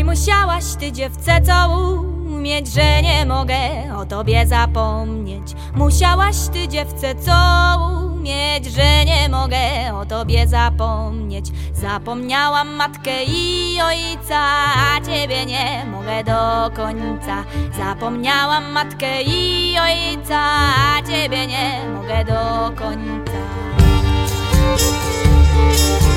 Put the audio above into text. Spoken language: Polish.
musiałaś ty, dziewczę, co umieć, że nie mogę o tobie zapomnieć. Musiałaś ty, dziewczę, co umieć, że nie mogę o tobie zapomnieć. Zapomniałam matkę i ojca, a ciebie nie mogę do końca. Zapomniałam matkę i ojca, a ciebie nie mogę do końca.